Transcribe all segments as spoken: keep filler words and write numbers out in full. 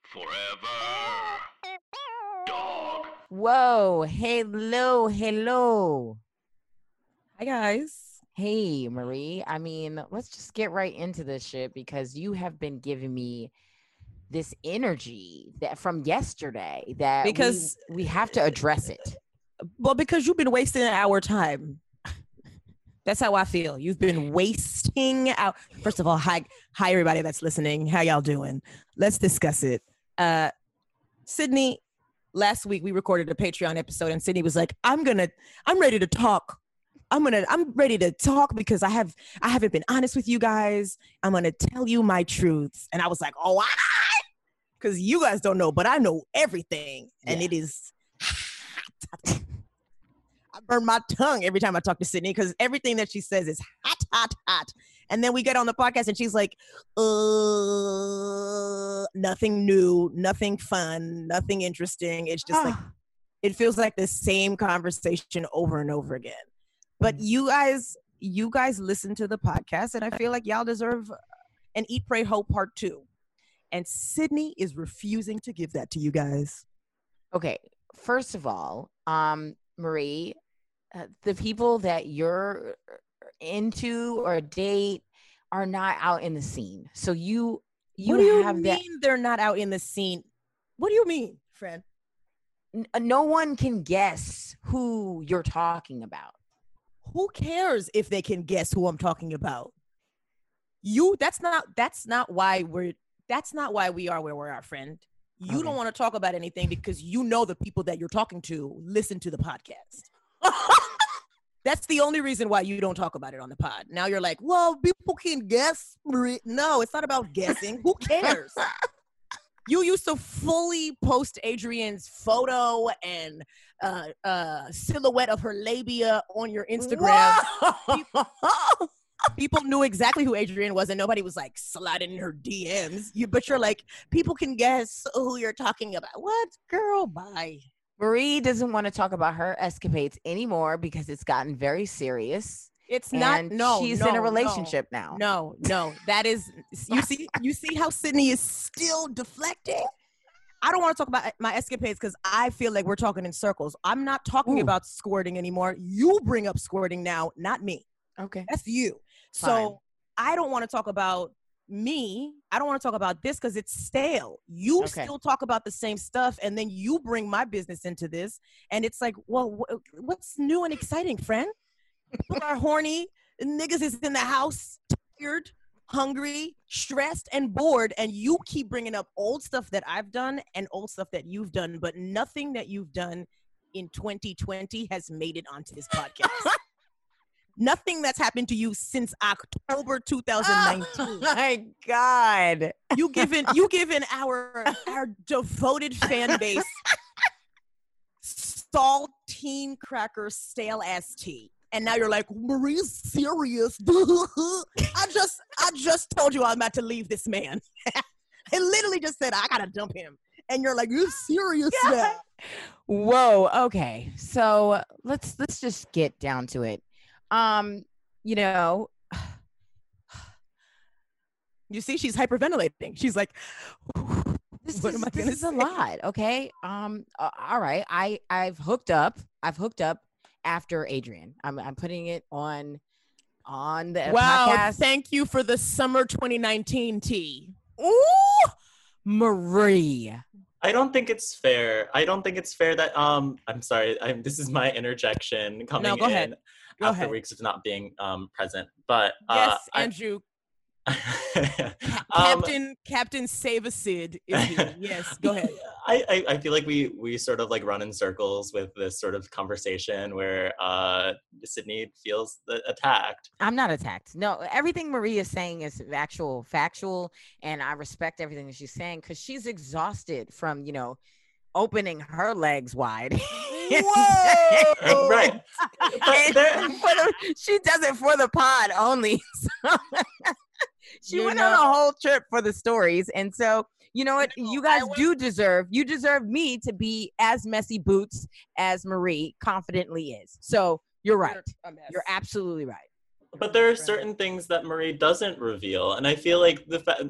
Forever. Dog. Whoa. Hello. Hello. Hi, guys. Hey, Marie. I mean, let's just get right into this shit because you have been giving me this energy that from yesterday that Because we, we have to address it. Well, because you've been wasting our time. That's how I feel. You've been wasting out. First of all, hi, hi everybody that's listening. How y'all doing? Let's discuss it. Uh, Sydney, last week we recorded a Patreon episode, and Sydney was like, "I'm gonna, I'm ready to talk. I'm gonna, I'm ready to talk because I have, I haven't been honest with you guys. I'm gonna tell you my truths." And I was like, "Oh, why?" Because you guys don't know, but I know everything, and Yeah. it is. I burn my tongue every time I talk to Sydney because everything that she says is hot, hot, hot. And then we get on the podcast and she's like, uh, nothing new, nothing fun, nothing interesting. It's just like, it feels like the same conversation over and over again. But you guys, you guys listen to the podcast and I feel like y'all deserve an Eat, Pray, Hope part two. And Sydney is refusing to give that to you guys. Okay. First of all, um, Marie, uh, the people that you're into or date are not out in the scene. So you you what do you have mean that. They're not out in the scene? What do you mean, friend? N- no one can guess who you're talking about. Who cares if they can guess who I'm talking about? You, that's not that's not why we're that's not why we are where we are, friend. You Okay. don't want to talk about anything because you know the people that you're talking to listen to the podcast. That's the only reason why you don't talk about it on the pod. Now you're like, well, people can guess. No, it's not about guessing. Who cares? You used to fully post Adrienne's photo and uh, uh, silhouette of her labia on your Instagram. People, people knew exactly who Adrienne was, and nobody was like sliding in her D Ms. You, but you're like, people can guess who you're talking about. What, girl? Bye. Marie doesn't want to talk about her escapades anymore because it's gotten very serious. It's and not. No, she's no, in a no. relationship now. No, no, that is. You see, you see how Sydney is still deflecting. I don't want to talk about my escapades because I feel like we're talking in circles. I'm not talking Ooh. about squirting anymore. You bring up squirting now, not me. Okay. That's you. Fine. So I don't want to talk about me. I don't want to talk about this because it's stale. You Okay. still talk about the same stuff, and then you bring my business into this, and it's like, well, wh- what's new and exciting, friend? People are horny. Niggas is in the house, tired, hungry, stressed, and bored, and you keep bringing up old stuff that I've done and old stuff that you've done, but nothing that you've done in twenty twenty has made it onto this podcast. Nothing that's happened to you since October two thousand nineteen. Oh my God. You given you given our our devoted fan base saltine cracker stale ass tea. And now you're like, Marie's serious. I just I just told you I'm about to leave this man. I literally just said I gotta dump him. And you're like, you're serious now. Whoa. Okay. So let's let's just get down to it. Um, you know, You see, she's hyperventilating. She's like, this, what is, am I this gonna is say? a lot. Okay. Um. Uh, all right. I I've hooked up. I've hooked up after Adrienne. I'm I'm putting it on on the Wow, podcast. thank you for the summer twenty nineteen tea. Ooh, Marie. I don't think it's fair. I don't think it's fair that um I'm sorry, I'm this is my interjection coming No, go in ahead. Go after ahead. weeks of not being um present. But uh Yes, Andrew. I, um, Captain Captain Save a Sid is here. Yes, go ahead. I, I, I feel like we we sort of like run in circles with this sort of conversation where uh Sydney feels the, attacked. I'm not attacked. No, everything Marie is saying is actual factual, and I respect everything that she's saying because she's exhausted from, you know, opening her legs wide. Whoa! Right. But there, And for the, she does it for the pod only. So she You went know- on a whole trip for the stories. And so, you know what? No, you guys I was- do deserve, you deserve me to be as messy boots as Marie confidently is. So you're right. You're a mess. You're absolutely right. but there are certain things that Marie doesn't reveal, and I feel like the fa-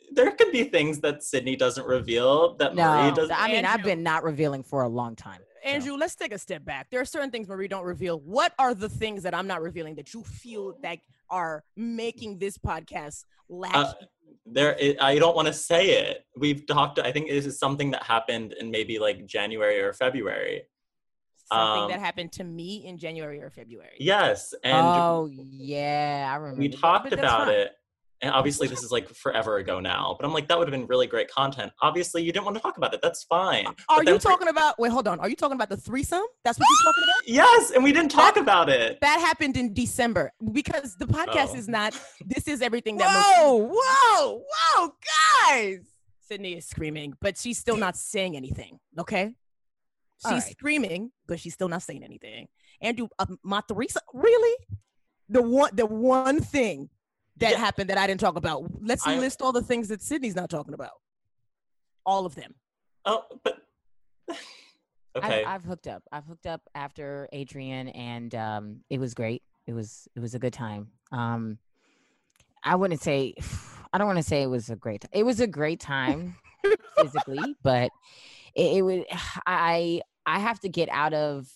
there could be things that Sydney doesn't reveal that No, Marie doesn't. I mean, I've Andrew- been not revealing for a long time. so. Andrew, let's take a step back. There are certain things Marie don't reveal. What are the things that I'm not revealing that you feel that are making this podcast lack? Uh, there, I I don't want to say it. We've talked. I think this is something that happened in maybe like January or February. Something um, that happened to me in January or February. Yes, and Oh yeah, I remember. we that, talked but that's about fine. it. And obviously, this is like forever ago now. But I'm like, that would have been really great content. Obviously, you didn't want to talk about it. That's fine. Are But then you for- talking about? Wait, hold on. Are you talking about the threesome? That's what you're talking about? Yes, and we didn't talk about it. That happened in December because the podcast Oh. is not. This is everything that. Whoa, whoa, whoa, guys! Sydney is screaming, but she's still not saying anything. Okay, she's All right. screaming, but she's still not saying anything. Andrew, uh, my threesome, really? The one, the one thing that Yeah. happened that I didn't talk about. Let's I- list all the things that Sydney's not talking about. All of them. Oh, but okay. I've, I've hooked up. I've hooked up after Adrian, and um, it was great. It was it was a good time. Um, I wouldn't say. I don't want to say it was a great. It was a great time physically, but it, it would. I I have to get out of.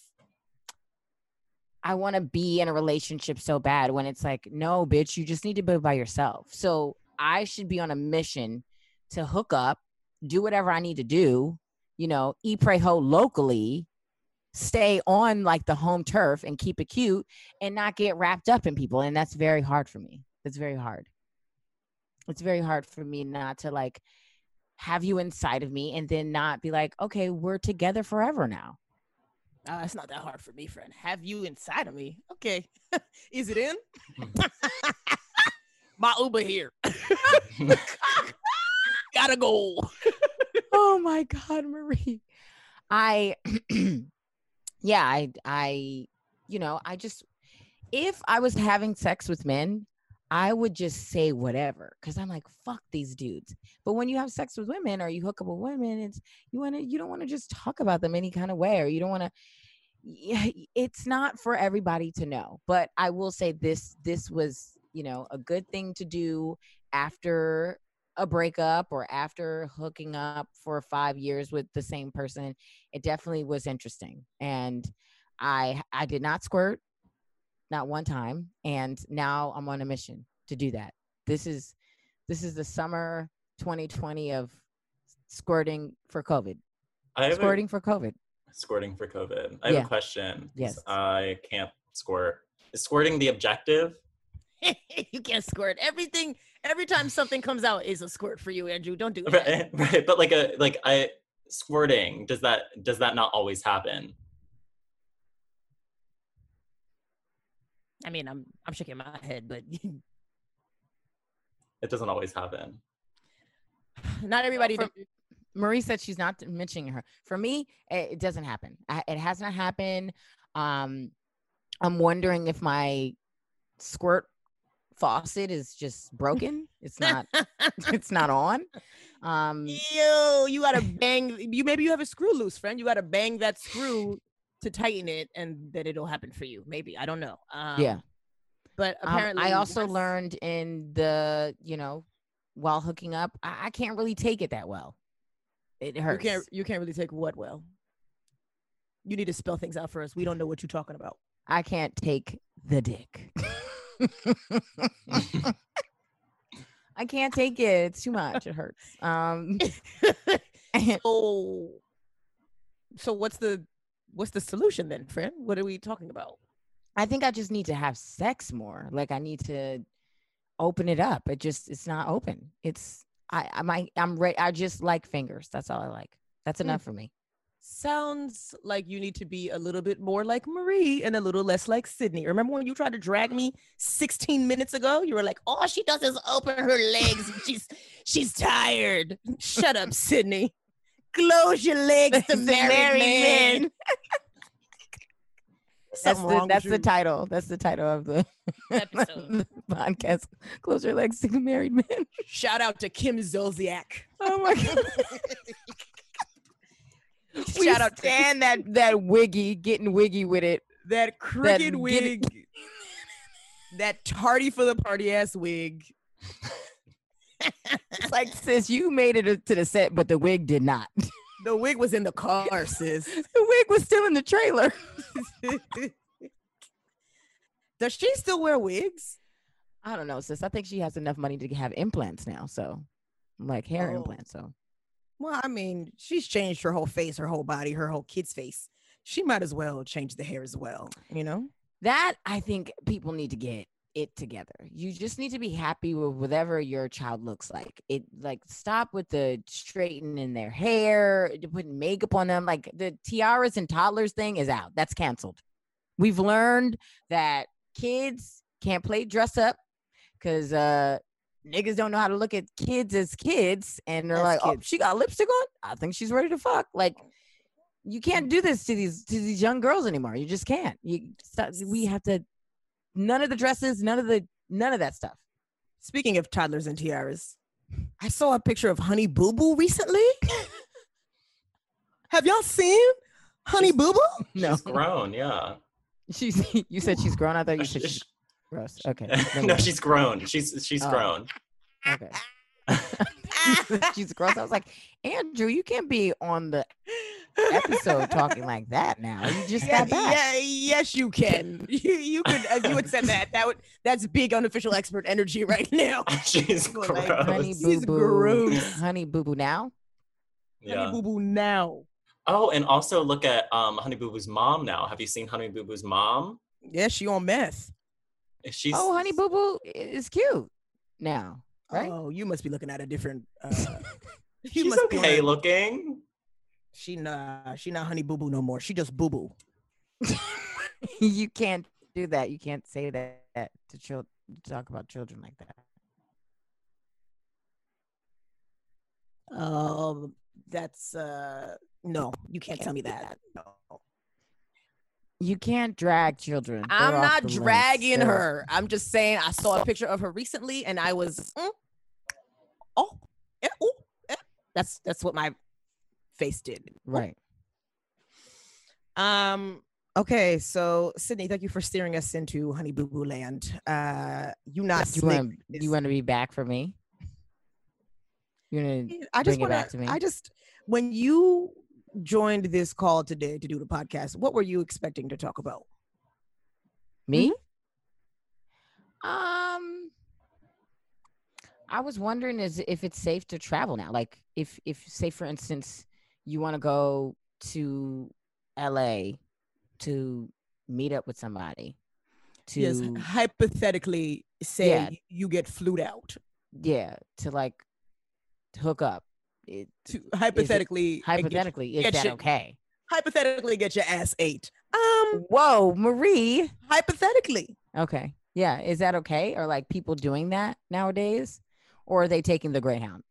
I want to be in a relationship so bad when it's like, no, bitch, you just need to be by yourself. So I should be on a mission to hook up, do whatever I need to do, you know, eat, pray, ho locally, stay on like the home turf and keep it cute and not get wrapped up in people. And that's very hard for me. It's very hard. It's very hard for me not to like have you inside of me and then not be like, okay, we're together forever now. Uh, it's not that hard for me, friend. Have you inside of me? Okay. Is it in? My Uber here. Gotta go. Oh my God, Marie. I, yeah, I, I, you know, I just, if I was having sex with men, I would just say whatever because I'm like, fuck these dudes. But when you have sex with women or you hook up with women, it's you want to you don't want to just talk about them any kind of way, or you don't want to. It's not for everybody to know. But I will say this: this was, you know, a good thing to do after a breakup or after hooking up for five years with the same person. It definitely was interesting, and I I did not squirt. Not one time. And now I'm on a mission to do that. This is this is the summer twenty twenty of squirting for COVID. I have Squirting for COVID. a, squirting for COVID. I have Yeah. a question. 'cause Yes. I can't squirt. Is squirting the objective? You can't squirt. Everything, every time something comes out is a squirt for you, Andrew. Don't do that. Right, right. But like a like I squirting, does that does that not always happen? I mean, I'm I'm shaking my head, but It doesn't always happen. not everybody. For- Marie said she's not mentioning her. For me, it, it doesn't happen. I, it has not happened. Um, I'm wondering if my squirt faucet is just broken. It's not. It's not on. Um, Yo, you gotta bang. You maybe you have a screw loose, friend. You gotta bang that screw to tighten it, and then it'll happen for you. Maybe I don't know. Um, yeah. but Um, apparently, I also once- learned in the, you know, while hooking up, I, I can't really take it that well. It you hurts. can't you can't really take what well. You need to spell things out for us. We don't know what you're talking about. I can't take the dick. I can't take it. It's too much. It hurts. Um, So, so what's the what's the solution then, friend? What are we talking about? I think I just need to have sex more. Like I need to open it up. It just it's not open. It's I I might I'm ready. I just like fingers. That's all I like. That's Hmm. enough for me. Sounds like you need to be a little bit more like Marie and a little less like Sydney. Remember when you tried to drag me sixteen minutes ago? You were like, all she does is open her legs. and she's she's tired. Shut up, Sydney. Close your legs to married men. That's Something the wrong that's with the you. title. That's the title of the, Episode. the podcast. Close your legs to the married men. Shout out to Kim Zolciak. Oh my god. we Shout out to stand that that wiggy, getting wiggy with it. that crooked get wig. That tardy for the party ass wig. It's like, sis, you made it to the set, but the wig did not. The wig was in the car, sis. The wig was still in the trailer. Does she still wear wigs? I don't know, sis. I think she has enough money to have implants now. So, like hair Oh. implants. So, Well, I mean, she's changed her whole face, her whole body, her whole kid's face. She might as well change the hair as well, you know? that I think people need to get it together. You just need to be happy with whatever your child looks like. It like stop with the straightening their hair, to putting makeup on them. Like the tiaras and toddlers thing is out. That's canceled. We've learned that kids can't play dress up because uh niggas don't know how to look at kids as kids, and they're As like, oh, kids. she got lipstick on. I think she's ready to fuck. Like, you can't do this to these to these young girls anymore. You just can't. You stop, we have to. None of the dresses, none of the none of that stuff. Speaking of toddlers and tiaras, I saw a picture of Honey Boo Boo recently. Have y'all seen Honey She's- Boo Boo? No, She's grown, yeah. she's. You said she's grown. I thought you said she's gross. Okay, never no, mind. she's grown. She's she's Oh. grown. Okay. She's gross. I was like, Andrew, you can't be on the episode talking like that now. You just Yeah, got back. yeah, yes, you can. You, you could, uh, you would said that. That would, that's big unofficial expert energy right now. she's Go gross. like, Honey boo She's boo. gross. Honey boo boo now. yeah. Honey Boo Boo now. Oh, and also look at um Honey Boo Boo's mom now. Have you seen Honey Boo Boo's mom? Yeah, she on meth. She's Oh, Honey Boo Boo is cute now, right? Oh, you must be looking at a different. Uh, you she's must be okay on- looking. She nah, she not Honey Boo Boo no more. She just Boo Boo. You can't do that. You can't say that to children. Talk about children like that. Um, that's uh, no, you can't tell me that. No. You can't drag children. I'm They're off not the links. dragging They're- her. I'm just saying I saw a picture of her recently, and I was, mm, oh, eh, ooh, eh. that's that's what my face did. Right. Um. Okay, so Sydney, thank you for steering us into Honey Boo Boo Land. Uh, you not You slick. want you want to be back for me? You want to I just bring it want back to me? I just when you joined this call today to do the podcast, what were you expecting to talk about? me? Um, I was wondering is if it's safe to travel now. Like if if say for instance you want to go to L A to meet up with somebody. To Yes, hypothetically, say Yeah. you get flued out. yeah, to like hook up. It, To hypothetically, and get- hypothetically, is get that your- okay? hypothetically get your ass ate. Um, Whoa, Marie. hypothetically, Okay. Yeah. Is that okay? Or like people doing that nowadays? Or are they taking the Greyhound?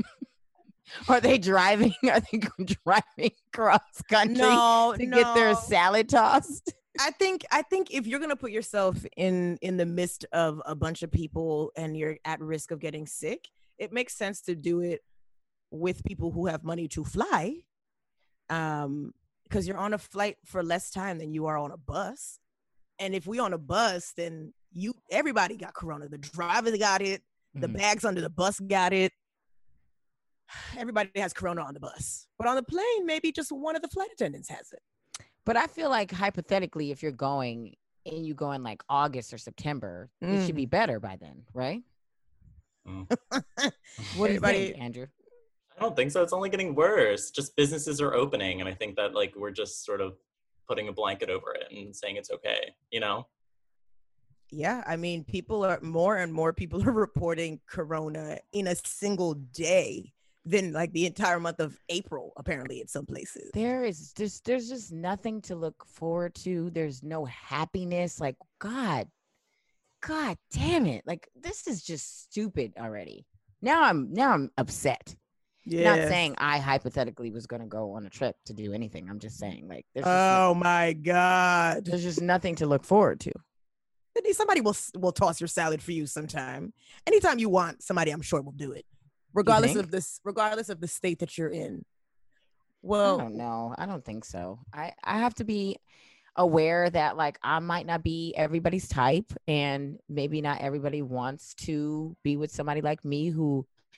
Are they driving? Are they driving cross country no, to get their no. salad tossed? I think I think if you're gonna put yourself in in the midst of a bunch of people and you're at risk of getting sick, it makes sense to do it with people who have money to fly. Um, because you're on a flight for less time than you are on a bus. And if we on a bus, then you everybody got corona. The driver got it, the Mhm. bags under the bus got it. Everybody has corona on the bus. But on the plane, maybe just one of the flight attendants has it. But I feel like hypothetically, if you're going and you go in like August or September, it should be better by then, right? Mm. What do you Everybody- think, Andrew? I don't think so. It's only getting worse. Just businesses are opening, and I think that like we're just sort of putting a blanket over it and saying it's okay. You know? Yeah, I mean, people are more and more people are reporting corona in a single day than like the entire month of April, apparently, in some places. There is just there's just nothing to look forward to. There's no happiness. Like God, God damn it! Like this is just stupid already. Now I'm now I'm upset. Not saying I hypothetically was gonna go on a trip to do anything. I'm just saying like there's just, no- Oh my God. there's just nothing to look forward to. Sydney, somebody will s- will toss your salad for you sometime. Anytime you want, somebody I'm sure will do it. Regardless think? of this, regardless of the state that you're in. I Well, don't know. I don't think so. I I have to be aware that like I might not be everybody's type, and maybe not everybody wants to be with somebody like me who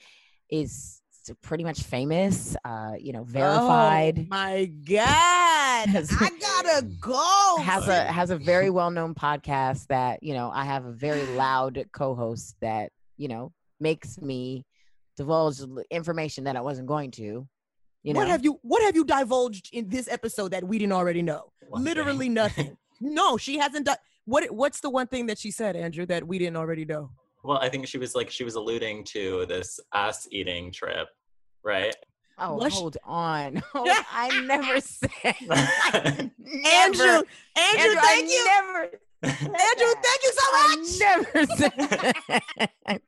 is pretty much famous, uh, you know, verified. Oh my God. Has- I gotta go. has a has a very well-known podcast that, you know, I have a very loud co-host that, you know, makes me divulge information that I wasn't going to. You know, What have you what have you divulged in this episode that we didn't already know? One Literally thing. nothing. No, she hasn't done what what's the one thing that she said, Andrew, that we didn't already know? Well, I think she was like she was alluding to this ass eating trip, right? oh, Was she- hold on. Hold- I never said. I Andrew, never, Andrew, Andrew, thank I you. Never, Andrew, thank you so much. I never said that.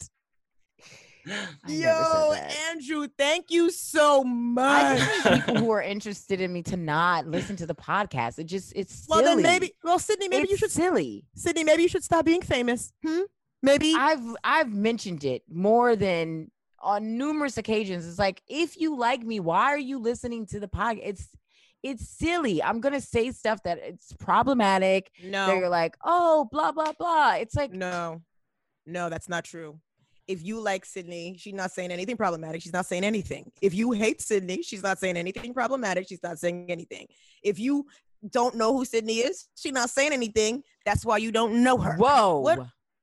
I never Yo, said that. Andrew, thank you so I much. just need people who are interested in me to not listen to the podcast. It just it's Well, silly. then maybe, well, Sydney, maybe it's you should, silly. Sydney, maybe you should stop being famous. Hmm? Maybe. I've I've mentioned it more than on numerous occasions. It's like, if you like me, why are you listening to the podcast? It's it's silly. I'm gonna say stuff that it's problematic. no, They're like, oh, blah blah blah. It's like, no, no, that's not true. If you like Sydney, she's not saying anything problematic. She's not saying anything. If you hate Sydney, she's not saying anything problematic. She's not saying anything. If you don't know who Sydney is, she's not saying anything. That's why you don't know her. whoa, What?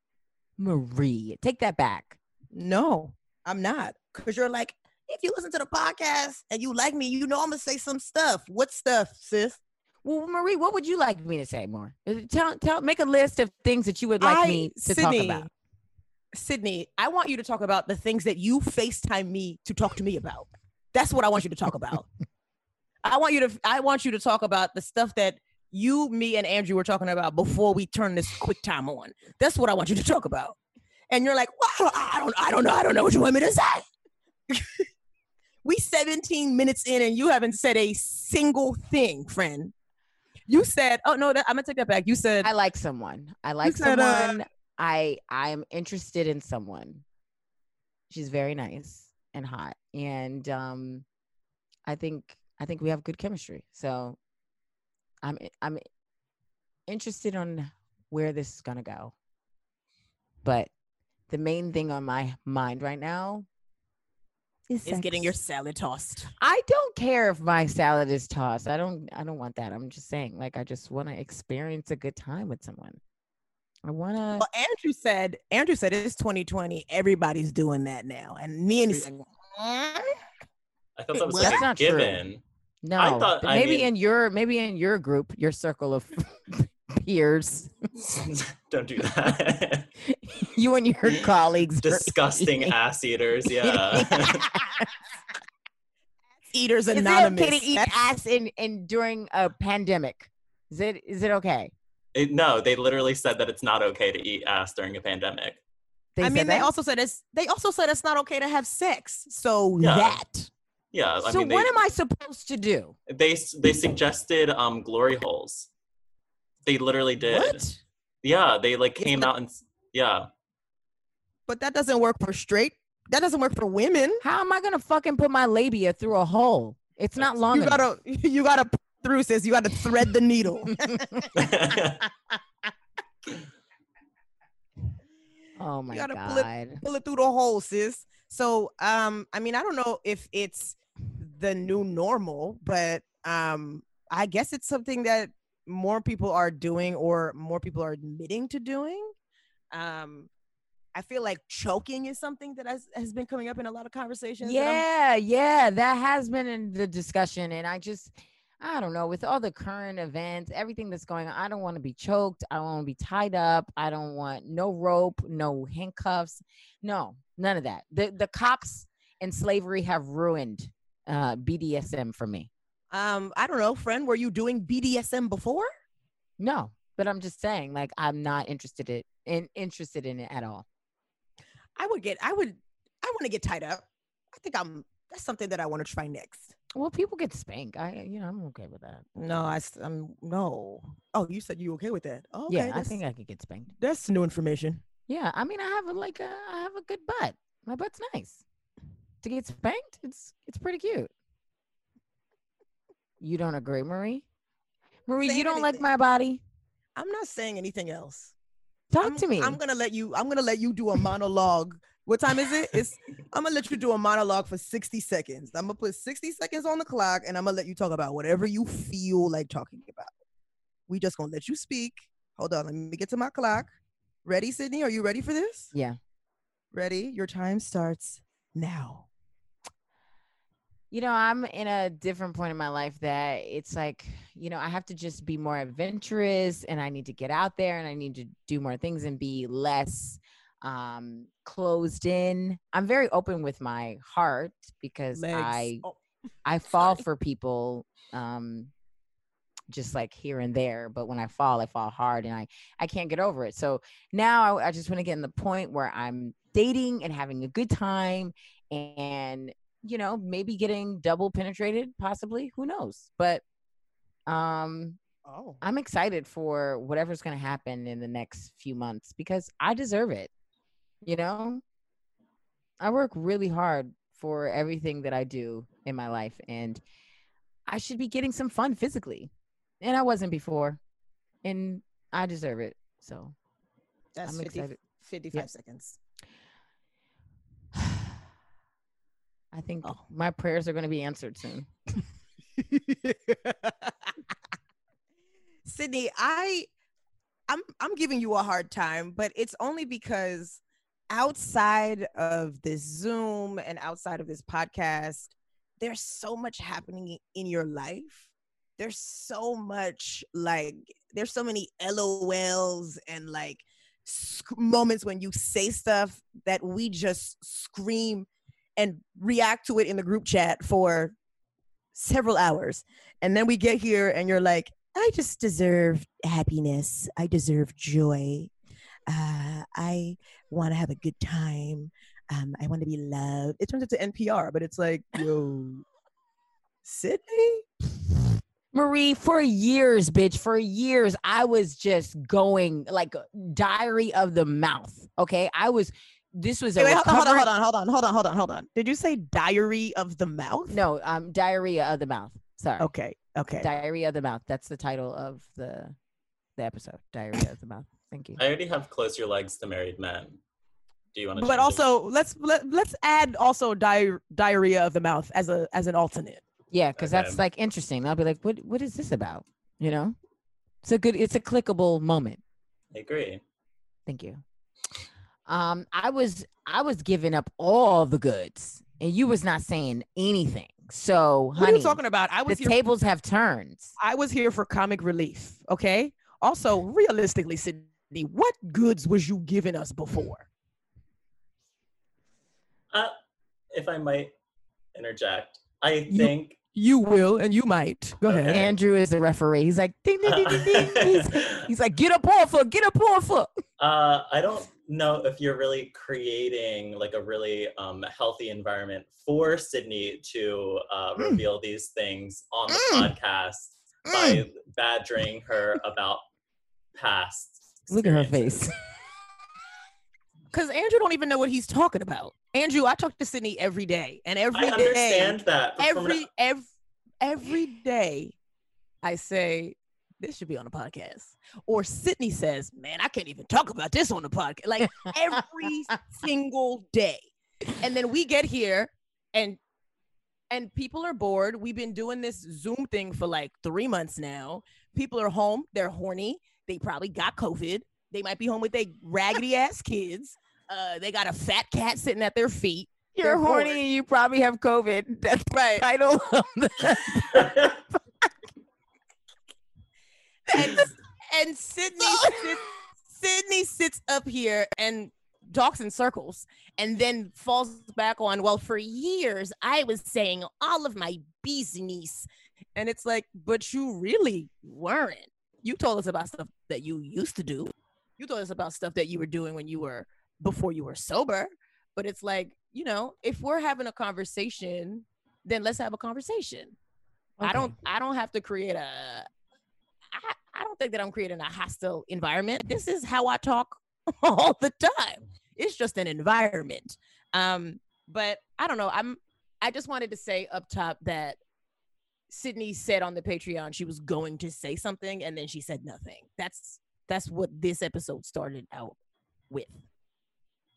Marie, take that back. No, I'm not. Because you're like, if you listen to the podcast and you like me, you know I'm going to say some stuff. What stuff, sis? Well, Marie, what would you like me to say more? Uh, Tell, tell, make a list of things that you would like I- me to Sydney, talk about. Sydney, I want you to talk about the things that you FaceTime me to talk to me about. That's what I want you to talk about. I want you to I want you to talk about the stuff that you, me, and Andrew were talking about before we turn this quick time on. That's what I want you to talk about. And you're like, well, I don't I don't know. I don't know what you want me to say. We seventeen minutes in and you haven't said a single thing, friend. You said, oh no, that, I'm gonna take that back. You said I like someone. I like said, uh, someone. I I am interested in someone. She's very nice and hot, and um, I think I think we have good chemistry. So I'm I'm interested on where this is gonna go. But the main thing on my mind right now is, is getting your sex. salad tossed. I don't care if my salad is tossed. I don't I don't want that. I'm just saying, like, I just want to experience a good time with someone. I want to. Well, Andrew said, Andrew said it's twenty twenty. Everybody's doing that now. And me and he's like, "Mm." I thought that was Well, like that's a not true. given. No, I thought- but I maybe mean- in your maybe in your group, your circle of peers, Don't do that. you and your colleagues. are Disgusting eating. ass eaters. Yeah. Eaters Is it Anonymous. okay to eat That's- ass in, in during a pandemic? Is it is it okay? It- no, they literally said that it's not okay to eat ass during a pandemic. They I said mean, they that? also said it's they also said it's not okay to have sex. So Yeah. that Yeah, I So mean, what they, am I supposed to do? they they suggested um glory holes. They literally did. what? Yeah, they like came that- out and s- yeah. But that doesn't work for straight. That doesn't work for women. How am I gonna fucking put my labia through a hole? It's not long You enough. gotta you gotta put through, sis. You gotta thread the needle. Oh my gotta god. pull it- Pull it through the hole, sis. So um, I mean, I don't know if it's the new normal, but um, I guess it's something that more people are doing or more people are admitting to doing. Um, I feel like choking is something that has, has been coming up in a lot of conversations. and I'm- Yeah, yeah, that has been in the discussion. And I just, I don't know, with all the current events, everything that's going on, I don't want to be choked. I don't want to be tied up. I don't want no rope, no handcuffs. No, none of that. The the cops and slavery have ruined uh, B D S M for me. Um, I don't know, friend, were you doing B D S M before? No, but I'm just saying, like, I'm not interested in, in interested in it at all. I would get, I would, I want to get tied up. I think I'm, that's something that I want to try next. Well, people get spanked. I, you know, I'm okay with that. No, I, s- I'm, no. Oh, you said you okay with that? Oh, okay, Yeah, I that's- think I could get spanked. that's new information. Yeah, I mean, I have a, like a, I have a good butt. My butt's nice. To get spanked, it's it's pretty cute. You don't agree, Marie? Marie, Saying you don't like anything. my body? I'm not saying anything else. Talk I'm, to me. I'm gonna let you. I'm gonna let you do a monologue What time is it? It's I'm gonna let you do a monologue for sixty seconds. I'm gonna put sixty seconds on the clock and I'm gonna let you talk about whatever you feel like talking about. We just gonna let you speak. Hold on, let me get to my clock. Ready, Sydney? Are you ready for this? Yeah. Ready? Your time starts now. You know, I'm in a different point in my life that it's like, you know, I have to just be more adventurous and I need to get out there and I need to do more things and be less um closed in. I'm very open with my heart because Legs. I Oh, I fall sorry. for people um just like here and there, but when I fall, I fall hard and I I can't get over it. So now I, I just want to get in the point where I'm dating and having a good time and you know, maybe getting double penetrated, possibly, who knows? But um Oh. I'm excited for whatever's going to happen in the next few months because I deserve it. You know, I work really hard for everything that I do in my life and I should be getting some fun physically. And I wasn't before. And I deserve it. So That's I'm fifty, excited. fifty-five Yep. seconds. I think Oh. my prayers are going to be answered soon. Sydney, I I'm I'm giving you a hard time, but it's only because outside of this Zoom and outside of this podcast, there's so much happening in your life. There's so much like there's so many L O Ls and like sc- moments when you say stuff that we just scream and react to it in the group chat for several hours. And then we get here and you're like, I just deserve happiness. I deserve joy. Uh, I want to have a good time. Um, I want to be loved. It turns into N P R, but it's like, yo, Sydney? Marie, for years, bitch, for years, I was just going like diary of the mouth. Okay. I was, this was a Wait, wait, hold on, hold on, recovering- hold on, hold on, hold on, hold on, hold on. Did you say diary of the mouth? No, um, diarrhea of the mouth. Sorry. Okay, okay. Diarrhea of the mouth. That's the title of the the episode. Diarrhea of the mouth. Thank you. I already have Close Your Legs to Married Men. Do you want to? But also, let's let, let's add also di- diarrhea of the mouth as a as an alternate. Yeah, because Okay. that's like interesting. I'll be like, what what is this about? You know? It's a good, it's a clickable moment. I agree. Thank you. Um, I was I was giving up all the goods and you was not saying anything. So What honey, are you talking about? I the was here. tables have turned. I was here for comic relief. Okay. Also, realistically, Sydney, what goods was you giving us before? Uh, if I might interject, I You- think You will, and you might. Go ahead. Okay. Andrew is the referee. He's like, ding, ding, ding, ding, ding. He's, he's like, get up off her, get up off her. Uh, I don't know if you're really creating like a really um, healthy environment for Sydney to uh, Mm. reveal these things on the Mm. podcast Mm. by badgering her about past. Look at her experiences. face. Because Andrew don't even know what he's talking about. Andrew, I talk to Sydney every day, and every I day, understand that. But from every an- every every day, I say this should be on a podcast. Or Sydney says, "Man, I can't even talk about this on the podcast." Like every single day, and then we get here, and and people are bored. We've been doing this Zoom thing for like three months now. People are home. They're horny. They probably got COVID. They might be home with their raggedy ass kids. Uh, they got a fat cat sitting at their feet. You're They're horny bored. and you probably have COVID. That's the Right. title of the And, and Sydney, sits, Sydney sits up here and talks in circles and then falls back on, well, for years, I was saying all of my business. And it's like, but you really weren't. You told us about stuff that you used to do. You told us about stuff that you were doing when you were, before you were sober. But it's like, you know, if we're having a conversation, then let's have a conversation. I don't, I don't have to create a, I, I don't think that I'm creating a hostile environment. This is how I talk all the time. It's just an environment. Um, but I don't know. I'm, I just wanted to say up top that Sydney said on the Patreon she was going to say something and then she said nothing. That's that's what this episode started out with.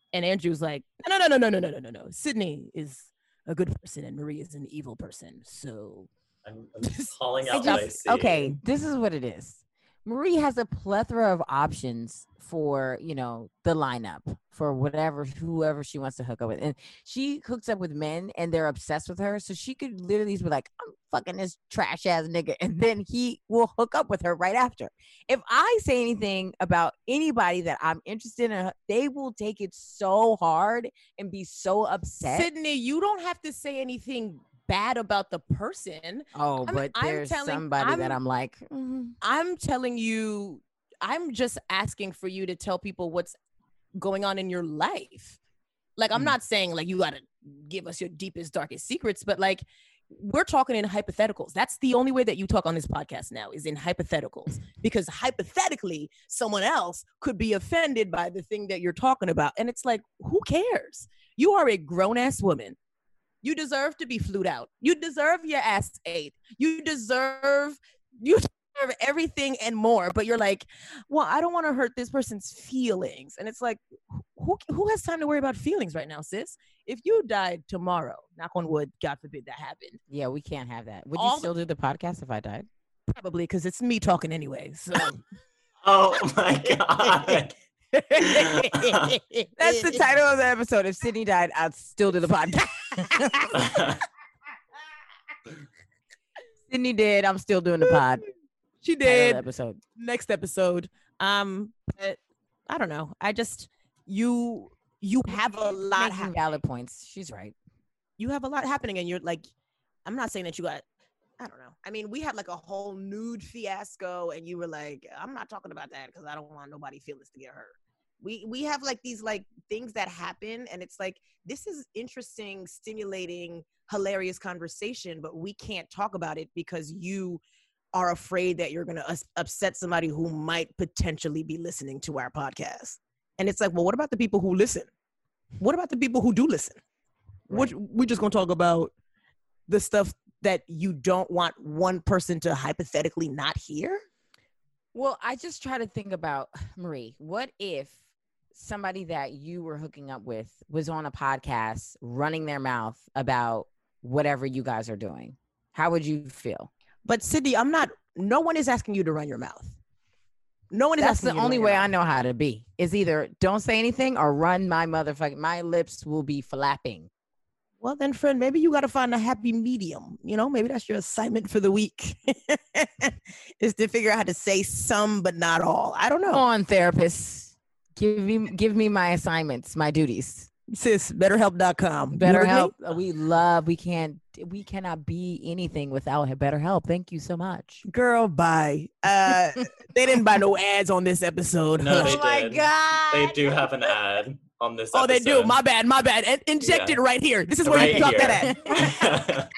And Andrew's like, no, no, no, no, no, no, no, no, no. Sydney is a good person and Marie is an evil person. So I'm, I'm just calling I out what I just- see. okay, this is what it is. Marie has a plethora of options for, you know, the lineup for whatever, whoever she wants to hook up with. And she hooks up with men and they're obsessed with her. So she could literally be like, I'm fucking this trash ass nigga. And then he will hook up with her right after. If I say anything about anybody that I'm interested in, they will take it so hard and be so upset. Sydney, you don't have to say anything bad about the person. Oh, I'm- but I'm there's telling- somebody that I'm- I'm like, mhm. I'm telling you, I'm just asking for you to tell people what's going on in your life. Like, I'm Mm. not saying like you got to give us your deepest, darkest secrets, but like we're talking in hypotheticals. That's the only way that you talk on this podcast now is in hypotheticals, because hypothetically, someone else could be offended by the thing that you're talking about. And it's like, who cares? You are a grown ass woman. You deserve to be flued out. You deserve your ass ate. You deserve, you deserve everything and more. But you're like, well, I don't want to hurt this person's feelings. And it's like, who who has time to worry about feelings right now, sis? If you died tomorrow, knock on wood, God forbid that happened. Yeah, we can't have that. Would All you still do the podcast if I died? Probably because it's me talking anyway. So Oh my god. That's the title of the episode. If Sydney died, I'd still do the podcast. Sydney did. I'm still doing the pod. She Title of did. the episode. Next episode. Um, but I don't know. I just you you have a lot Making happening. valid points. She's right. You have a lot happening, and you're like, I'm not saying that you got. I don't know. I mean, we had like a whole nude fiasco, and you were like, I'm not talking about that because I don't want nobody feelings to get hurt. We we have like these like things that happen, and it's like this is interesting, stimulating, hilarious conversation, but we can't talk about it because you are afraid that you're gonna us- upset somebody who might potentially be listening to our podcast. And it's like, well, what about the people who listen? What about the people who do listen? What we're just gonna talk about the stuff that you don't want one person to hypothetically not hear? Well, I just try to think about, Marie, what if somebody that you were hooking up with was on a podcast running their mouth about whatever you guys are doing? How would you feel? But Sydney, I'm not. No one is asking you to run your mouth. No one is That's asking the you to only run way your I mouth. know how to be. Is either don't say anything or run my motherfucking, my lips will be flapping. Well, then, friend, maybe you got to find a happy medium. You know, maybe that's your assignment for the week, is to figure out how to say some but not all. I don't Come know, on, therapist. Give me give me my assignments, my duties. sis. better help dot com. BetterHelp. uh, We love. We can't. We cannot be anything without BetterHelp. Thank you so much. Girl, bye. Uh, they didn't buy no ads on this episode. No, they Oh my did. God. They do have an ad on this Oh, they do. episode. My bad. My bad. And inject Yeah. it right here. This is where Right you drop here. that ad.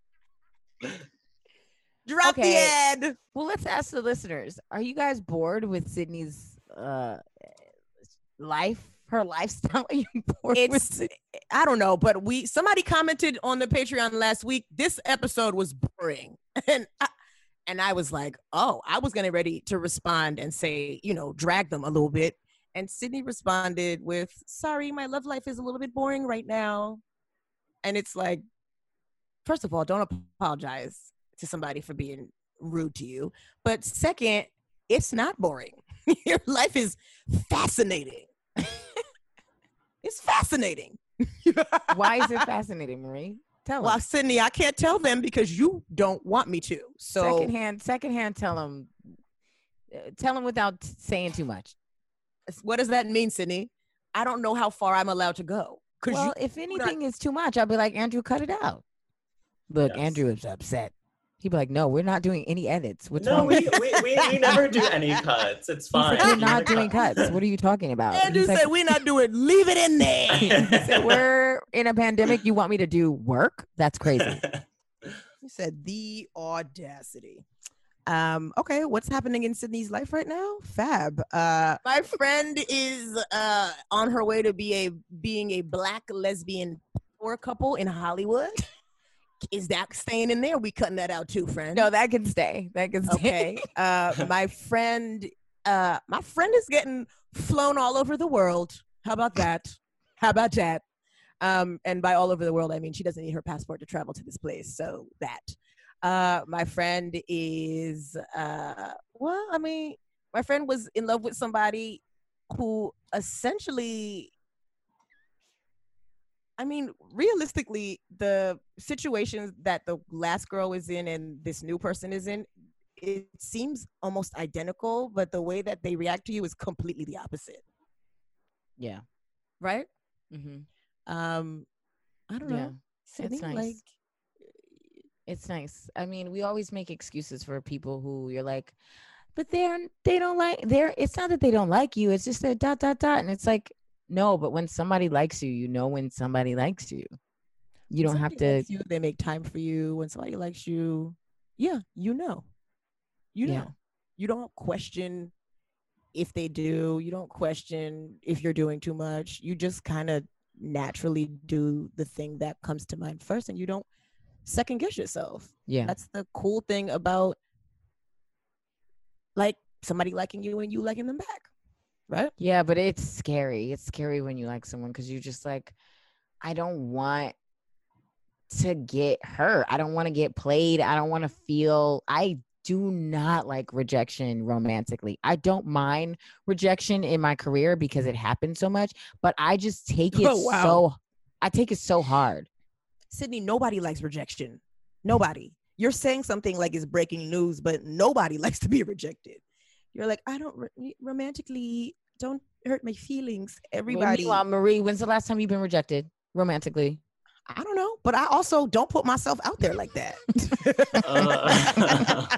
Drop Okay. the ad. Well, let's ask the listeners. Are you guys bored with Sydney's uh, life, her lifestyle? Are you bored with It's Sydney? I don't know, but we somebody commented on the Patreon last week. This episode was boring, and I, and I was like, oh, I was getting ready to respond and say, you know, drag them a little bit. And Sydney responded with, "Sorry, my love life is a little bit boring right now." And it's like, first of all, don't apologize to somebody for being rude to you. But second, it's not boring. Your life is fascinating. It's fascinating. Why is it fascinating, Marie? Tell Well, them. Sydney, I can't tell them because you don't want me to. So Secondhand, secondhand. Tell them. Uh, tell them without t- saying too much. what does that mean, Sydney? I don't know how far I'm allowed to go. Because Well, if anything is too much, I'll be like, Andrew, cut it out. Look, Yes. Andrew is upset. He'd be like, no, we're not doing any edits. What's No, wrong we, with we, we, we never do any cuts. It's He fine. said, we're You not can doing cut. cuts. What are you talking about? Andrew He's said like, we're not doing, leave it in there. he said, we're in a pandemic. You want me to do work? That's crazy. He said the audacity. Um, okay, what's happening in Sydney's life right now? Fab. Uh, my friend is uh, on her way to be a being a black lesbian power couple in Hollywood. Is that staying in there? We cutting that out too, friend. No, that can stay. That can stay. Okay. Uh, my friend, uh, my friend is getting flown all over the world. How about that? How about that? Um, and by all over the world, I mean she doesn't need her passport to travel to this place. So that. Uh, my friend is, uh, well, I mean, my friend was in love with somebody who essentially, I mean, realistically, the situations that the last girl was in and this new person is in, it seems almost identical, but the way that they react to you is completely the opposite. Yeah. Right? Mm-hmm. Um, I don't Yeah. know. Sydney, It's nice. like, It's nice. I mean, we always make excuses for people who you're like, but they're they don't like they're it's not that they don't like you, it's just that dot dot dot. And it's like, no, but when somebody likes you, you know when somebody likes you. You don't have somebody to likes you, they make time for you. When somebody likes you, yeah, you know. You know. Yeah. You don't question if they do. You don't question if you're doing too much. You just kind of naturally do the thing that comes to mind first, and you don't second guess yourself. Yeah. That's the cool thing about like somebody liking you and you liking them back, right? Yeah, but it's scary. It's scary when you like someone because you're just like, I don't want to get hurt. I don't want to get played. I don't want to feel, I do not like rejection romantically. I don't mind rejection in my career because it happens so much, but I just take it Oh, wow. so, I take it so hard. Sydney, nobody likes rejection. Nobody. You're saying something like it's breaking news, but nobody likes to be rejected. You're like, I don't re- romantically, don't hurt my feelings. Everybody. Meanwhile, Marie, when's the last time you've been rejected romantically? I don't know, but I also don't put myself out there like that. Uh.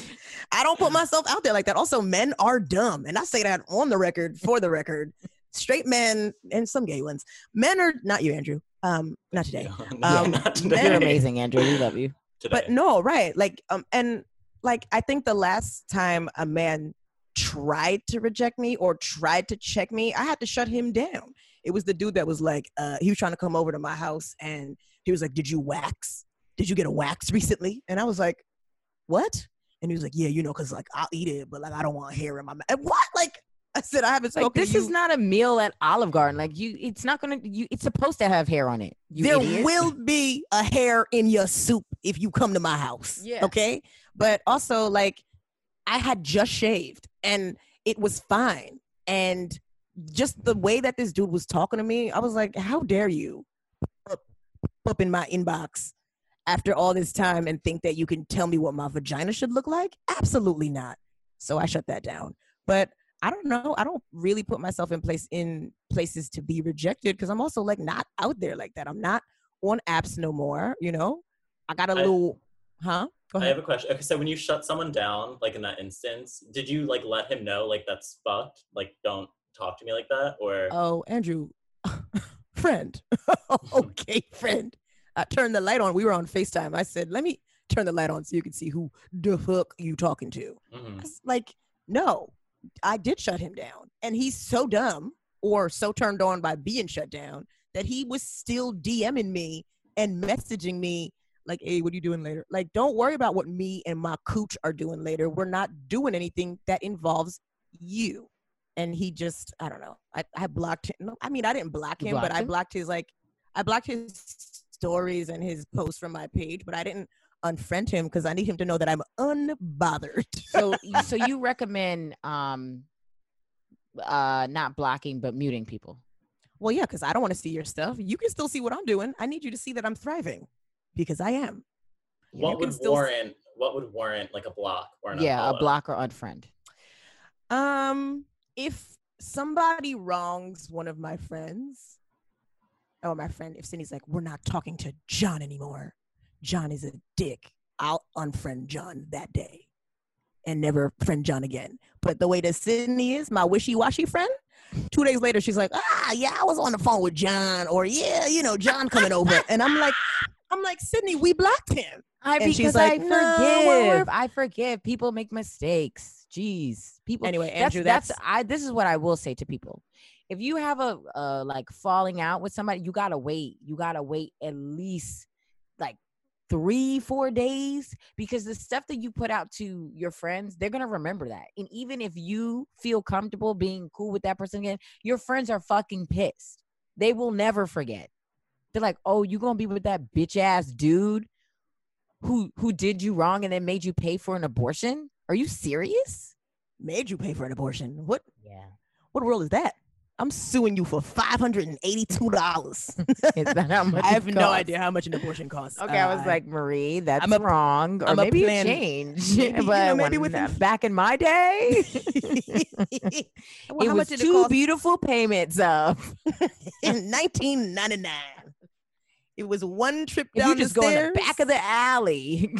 I don't put myself out there like that. Also, men are dumb. And I say that on the record, for the record. Straight men and some gay ones. Men are, not you, Andrew. Um, not today. No, Um, not today. men- You're amazing, Andrew. We love you. Today. But no, right. Like, um, and like, I think the last time a man tried to reject me or tried to check me, I had to shut him down. It was the dude that was like, uh, he was trying to come over to my house and he was like, did you wax? Did you get a wax recently? And I was like, what? And he was like, yeah, you know, cause like I'll eat it, but like I don't want hair in my mouth. And what? Like I said, I haven't Like spoken this to you. is not a meal at Olive Garden. Like you, it's not gonna. You, it's supposed to have hair on it. You There idiot. will be a hair in your soup if you come to my house. Yeah. Okay. But also, like, I had just shaved and it was fine. And just the way that this dude was talking to me, I was like, how dare you up, up in my inbox after all this time and think that you can tell me what my vagina should look like? Absolutely not. So I shut that down. But I don't know. I don't really put myself in place in places to be rejected because I'm also like not out there like that. I'm not on apps no more. You know, I got a I- little, huh? Go I ahead. have a question. Okay, so when you shut someone down, like in that instance, did you like let him know like that's fucked? Like don't talk to me like that, or Oh, Andrew, friend. Okay, friend. I turned the light on. We were on FaceTime. I said, let me turn the light on so you can see who the fuck you talking to. Mhm. I was like, no, I did shut him down. And he's so dumb or so turned on by being shut down that he was still DMing me and messaging me like, hey, what are you doing later? Like, don't worry about what me and my cooch are doing later. We're not doing anything that involves you. And he just, I don't know. I, I blocked him. No, I mean, I didn't block You him, but blocked I him? blocked his like, I blocked his stories and his posts from my page, but I didn't unfriend him because I need him to know that I'm unbothered. So, you- so you recommend um, uh, not blocking but muting people? Well, yeah, because I don't want to see your stuff. You can still see what I'm doing. I need you to see that I'm thriving because I am. what you can would still s- warrant what would warrant like a block or an Yeah, a unfollow? block or unfriend. Um, if somebody wrongs one of my friends, or my friend, if Sydney's like, we're not talking to John anymore, John is a dick, I'll unfriend John that day and never friend John again. But the way that Sydney is, my wishy-washy friend, two days later, she's like, ah, yeah, I was on the phone with John, or yeah, you know, John coming over. And I'm like, I'm like, Sydney, we blocked him. I And she's because like, I "No, forgive. we're- we're-" I forgive. People make mistakes. Jeez, people. Anyway, that's, Andrew, that's, that's, I. This is what I will say to people: if you have a uh, like falling out with somebody, you gotta wait. You gotta wait at least like three, four days because the stuff that you put out to your friends, they're gonna remember that. And even if you feel comfortable being cool with that person again, your friends are fucking pissed. They will never forget. They're like, oh, you gonna be with that bitch ass dude who who did you wrong and then made you pay for an abortion? Are you serious? Made you pay for an abortion? What? Yeah. What world is that? I'm suing you for five hundred eighty-two dollars. Is that how much I it have no costs? idea how much an abortion costs. Okay, I was Uh, like, Marie, that's I'm a- wrong. Or I'm a maybe plan- it changed. maybe, you but know, maybe when, within- uh, back in my day, well, it how was much did it two cost beautiful payments of. in nineteen ninety-nine? It was one trip If down you just the go in stairs. the back of the alley.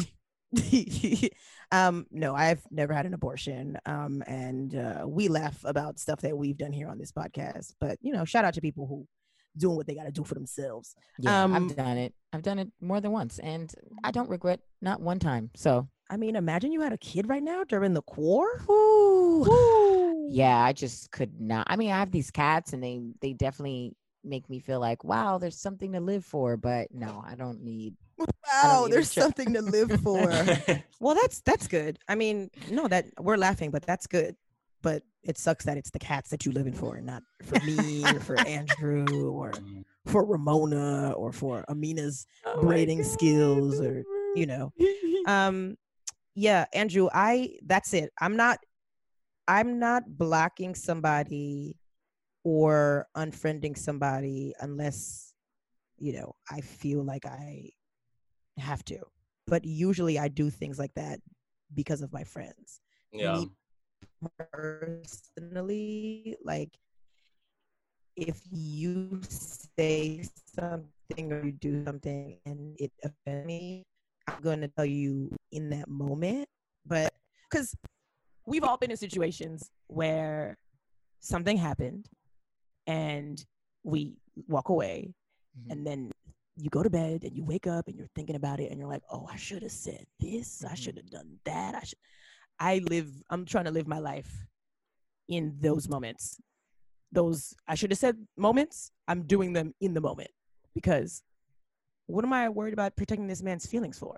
um, no, I've never had an abortion. Um, and uh, we laugh about stuff that we've done here on this podcast. But you know, shout out to people who doing what they got to do for themselves. Yeah, Um, I've done it. I've done it more than once, and I don't regret not one time. So, I mean, imagine you had a kid right now during the war. whew. Woo. Yeah, I just could not. I mean, I have these cats, and they they definitely make me feel like, wow, there's something to live for. But no, I don't need. Wow, even there's try- something to live for. Well, that's that's good. I mean, no, that we're laughing, but that's good. But it sucks that it's the cats that you're living for, and not for me or for Andrew or for Ramona or for Amina's Oh my braiding God. skills, or you know. Um, yeah, Andrew, I that's it. I'm not I'm not blocking somebody or unfriending somebody unless, you know, I feel like I have to. But usually I do things like that because of my friends. Yeah. Me personally, like if you say something or you do something and it offends me, I'm going to tell you in that moment. But because we've all been in situations where something happened and we walk away, Mhm. and then you go to bed and you wake up and you're thinking about it and you're like, oh, I should have said this. I Mhm. should have done that. I should. I live, I'm trying to live my life in those moments. Those I should have said moments, I'm doing them in the moment, because what am I worried about protecting this man's feelings for?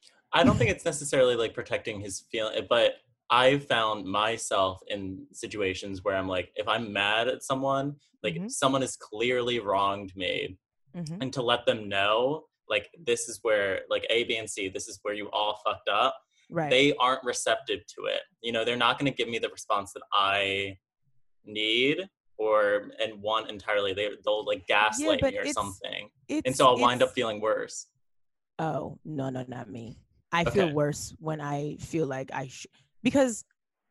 I don't think it's necessarily like protecting his feeling, but I've found myself in situations where I'm like, if I'm mad at someone, like Mhm. someone has clearly wronged me, Mm-hmm. and to let them know, like, this is where, like, A, B, and C, this is where you all fucked up. Right. They aren't receptive to it. You know, they're not going to give me the response that I need or and want entirely. They, they'll like gaslight but me or it's- something. it's, And so I'll wind up it's- feeling worse. Oh, no, no, not me. I feel Okay. worse when I feel like I should, because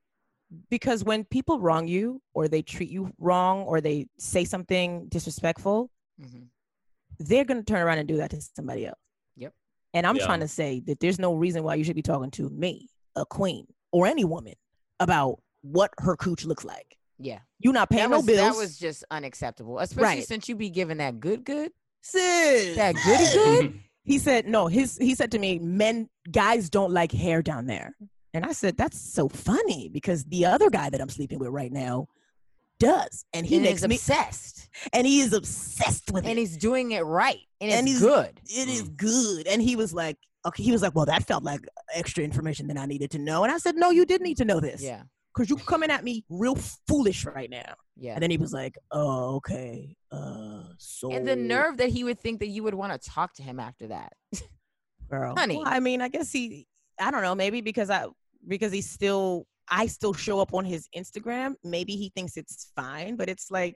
because when people wrong you or they treat you wrong or they say something disrespectful, Mhm. they're going to turn around and do that to somebody else. Yep. And I'm Yeah. trying to say that there's no reason why you should be talking to me, a queen, or any woman about what her cooch looks like. Yeah. You're not paying That no was, bills. that was just unacceptable, especially Right. since you be giving that good, good, Sis. that goody good. He said, no, his he said to me, men, guys don't like hair down there. And I said, that's so funny because the other guy that I'm sleeping with right now does. And he He makes is me, obsessed, and he is obsessed with and it. he's doing it right, and, And it's he's- good. It is good. And he was like, okay, he was like, well, that felt like extra information that I needed to know. And I said, no, you did need to know this. Yeah. Because you're coming at me real foolish right now. Yeah. And then he was like, oh, okay. Uh, so. And the nerve that he would think that you would want to talk to him after that. Girl. Honey. Well, I mean, I guess he, I don't know, maybe because I, because he's still, I still show up on his Instagram. Maybe he thinks it's fine, but it's like,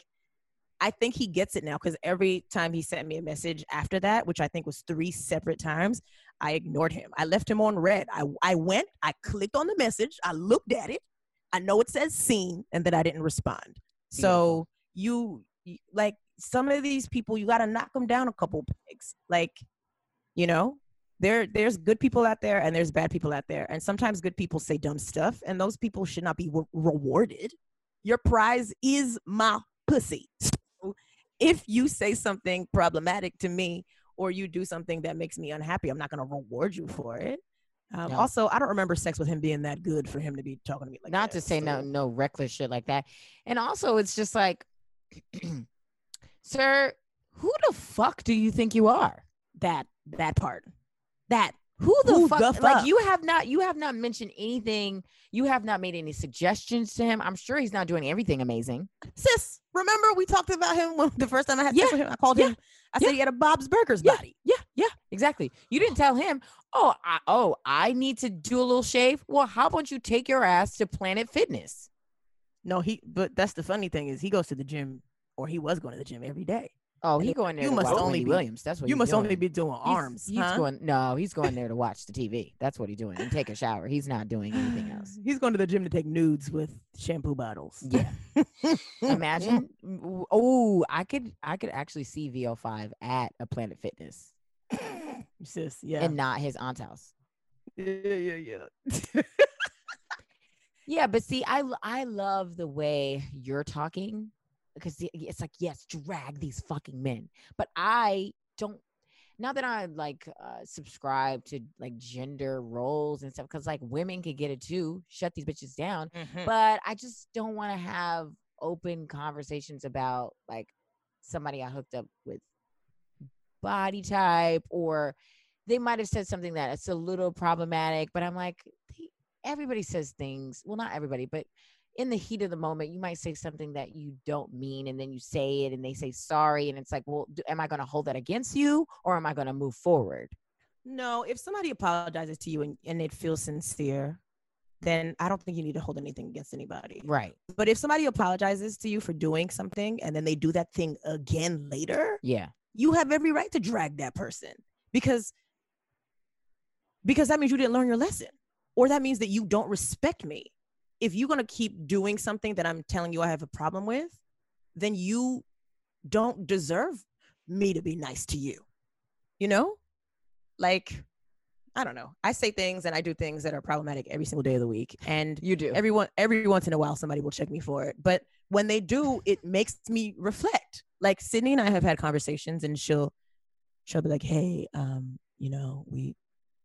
I think he gets it now because every time he sent me a message after that, which I think was three separate times, I ignored him. I left him on red. I, I went, I clicked on the message, I looked at it. I know it says seen, and then I didn't respond. So you, you like some of these people, you got to knock them down a couple pegs. Like, you know, there there's good people out there and there's bad people out there. And sometimes good people say dumb stuff, and those people should not be re- rewarded. Your prize is my pussy. So if you say something problematic to me or you do something that makes me unhappy, I'm not going to reward you for it. Um, No. Also, I don't remember sex with him being that good for him to be talking to me like Not that. to say no, So- no reckless shit like that. And also, it's just like, sir, who the fuck do you think you are? that that part, that Who the, Who fuck? the Like fuck? you have not, you have not mentioned anything. You have not made any suggestions to him. I'm sure he's not doing everything amazing. Sis, remember we talked about him when the first time I had Yeah, sex with him? I called yeah, him. I yeah. said he had a Bob's Burgers Yeah, body. yeah, yeah, exactly. You didn't tell him, oh, I, oh, I need to do a little shave. Well, how about you take your ass to Planet Fitness? No, he. But that's the funny thing is he goes to the gym, or he was going to the gym every day. Oh, And he it- going there you to must watch only Wendy be- Williams. That's what You he's must doing. only be doing He's- arms. He's, huh? going. No, he's going there to watch the T V. That's what he's doing, and take a shower. He's not doing anything else. He's going to the gym to take nudes with shampoo bottles. Yeah. Imagine. Oh, I could. I could actually see V O five at a Planet Fitness Sis, yeah. and not his aunt's house. yeah, yeah, yeah. Yeah, but see, I l- I love the way you're talking because the- it's like, yes, drag these fucking men. But I don't. Not that I like uh, subscribe to like gender roles and stuff, because like women could get it too. Shut these bitches down. Mhm. But I just don't want to have open conversations about like somebody I hooked up with body type, or they might have said something that it's a little problematic, but I'm like, they- everybody says things. Well, not everybody, but in the heat of the moment, you might say something that you don't mean, and then you say it and they say sorry. And it's like, well, do, am I going to hold that against you, or am I going to move forward? No, if somebody apologizes to you and, and it feels sincere, then I don't think you need to hold anything against anybody. Right. But if somebody apologizes to you for doing something and then they do that thing again later, Yeah. you have every right to drag that person because because that means you didn't learn your lesson, or that means that you don't respect me. If you're going to keep doing something that I'm telling you I have a problem with, then you don't deserve me to be nice to you. You know, like, I don't know. I say things and I do things that are problematic every single day of the week. And You do. everyone, every once in a while, somebody will check me for it. But when they do, it makes me reflect. Like Sydney and I have had conversations, and she'll, she'll be like, "Hey, um, you know, we,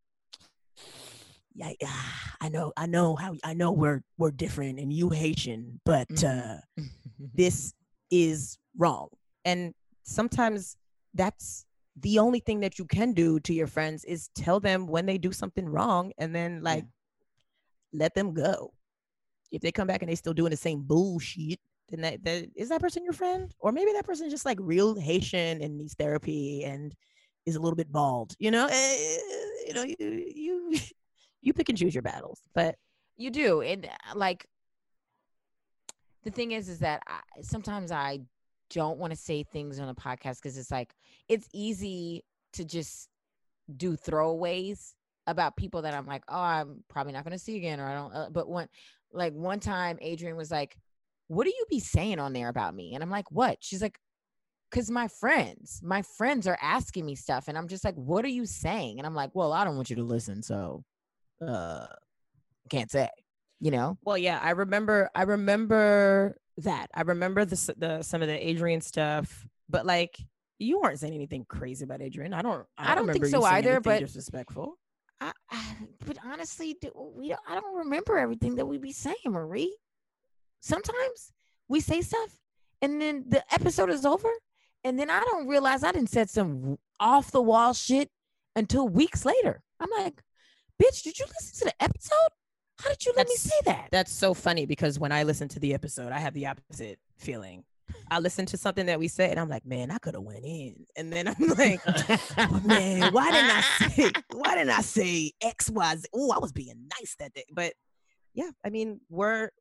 yeah, ah, I know, I know how, I know we're we're different, and you Haitian, but Mhm. uh, this is wrong." And sometimes that's the only thing that you can do to your friends is tell them when they do something wrong, and then like let them go. If they come back and they still doing the same bullshit, then that, that is that person your friend? Or maybe that person is just like real Haitian and needs therapy and is a little bit bald. You know, Eh, you know, you you you pick and choose your battles. But You do. And uh, like, the thing is, is that I, sometimes I don't want to say things on a podcast because it's like, it's easy to just do throwaways about people that I'm like, oh, I'm probably not going to see again, or I don't. Uh, but one, like one time, Adrian was like, "What do you be saying on there about me?" And I'm like, "What?" She's like, "Cause my friends, my friends are asking me stuff," and I'm just like, "What are you saying?" And I'm like, "Well, I don't want you to listen, so uh, can't say." You know? well, yeah, I remember. I remember that. I remember the s- the some of the Adrian stuff, but like you weren't saying anything crazy about Adrian. I don't. I don't, I don't think remember you so saying either, anything but- disrespectful. I, I, but honestly, do we don't, I don't remember everything that we be saying, Marie. Sometimes we say stuff, and then the episode is over, and then I don't realize I didn't said some off the wall shit until weeks later. I'm like, "Bitch, did you listen to the episode? How did you let That's- me say that?" That's so funny because when I listen to the episode, I have the opposite feeling. I listen to something that we said, and I'm like, man, I could have went in. And then I'm like, oh, man, why didn't I say? Why didn't I say X, Y, Z? Oh, I was being nice that day. But yeah, I mean, we're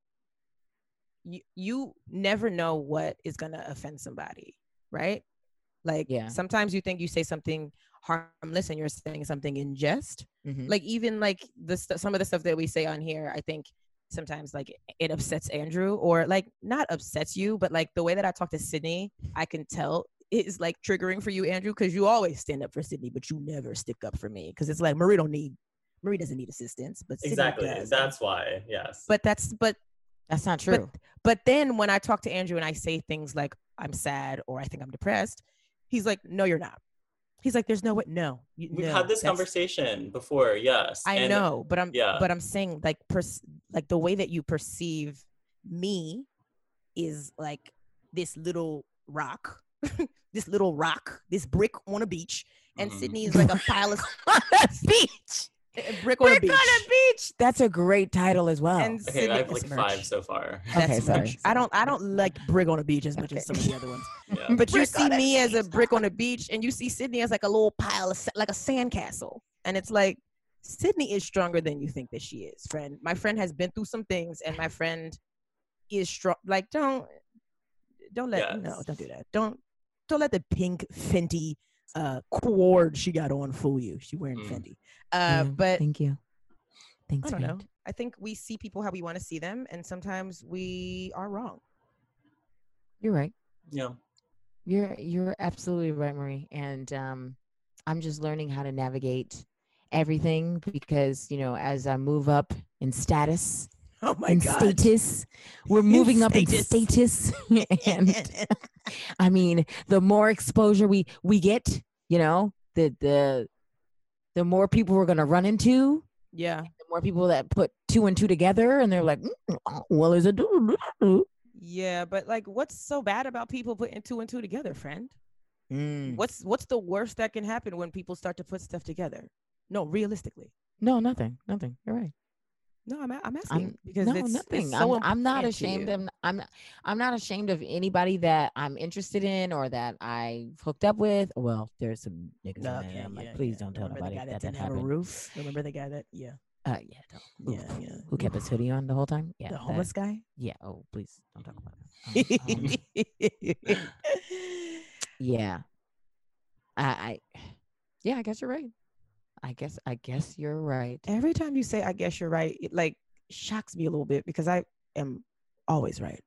you. You never know what is gonna offend somebody, right? Like, Yeah. sometimes you think you say something harmless, and you're saying something in jest. Mhm. Like even like the st- some of the stuff that we say on here, I think sometimes like it upsets Andrew, or like not upsets you, but like the way that I talk to Sydney, I can tell is like triggering for you, Andrew, because you always stand up for Sydney, but you never stick up for me. Because it's like Marie don't need Marie doesn't need assistance, but Sydney Exactly. does. That's why. Yes. But that's but That's not true. but then when I talk to Andrew and I say things like I'm sad or I think I'm depressed, he's like, no, you're not. He's like, there's no way. No, you- We've no, had this that's- conversation before. Yes. I And know, but I'm yeah. but I'm saying like pers- like the way that you perceive me is like this little rock, this little rock, this brick on a beach, and Mhm. Sydney is like a pile of On a beach. brick on a Brick beach. on a beach. That's a great title as well. And Okay, Sydney, I have that's like merch. five so far. That's Okay, sorry, merch. I sorry. don't I don't like brick on a beach as much Okay. as some of the other ones. Yeah. But you Brick see on a me as a beach. brick on a beach, and you see Sydney as like a little pile of sa- like a sandcastle, and it's like Sydney is stronger than you think that she is, friend. My friend has been through some things, and my friend is strong. Like don't don't let Yes. no don't do that. Don't don't let the pink Fenty uh cord she got on fool you. She wearing Mm. Fendi. Uh, but thank you. Thanks, I don't know. Reed. I think we see people how we want to see them, and sometimes we are wrong. You're right. Yeah. You're you're absolutely right, Marie. And um, I'm just learning how to navigate everything because you know, as I move up in status, Oh my in god. status, we're moving up in status. status, and I mean, the more exposure we we get, you know, the the the more people we're gonna run into. Yeah. The more people that put two and two together, and they're like, mm, oh, "Well, is it?" Yeah, but like, what's so bad about people putting two and two together, friend? Mm. What's what's the worst that can happen when people start to put stuff together? No, realistically. No, nothing, nothing. You're right. No, I'm I'm asking I'm because no it's, nothing. it's so I'm, I'm not important to ashamed you. of. I'm not- I'm not ashamed of anybody that I'm interested in or that I hooked up with. Well, there's some niggas in there. Okay, that I'm like, yeah, please yeah. don't tell Remember nobody the guy that, that that didn't have a happened. roof? Remember the guy that yeah. Uh, yeah, don't. Yeah, Oof. yeah. Who kept his hoodie on the whole time? Yeah, The that- homeless guy? yeah. Oh, please don't talk about it. Um, um, yeah, I, I, yeah, I guess you're right. I guess, I guess you're right. Every time you say I guess you're right, it like shocks me a little bit because I am always right.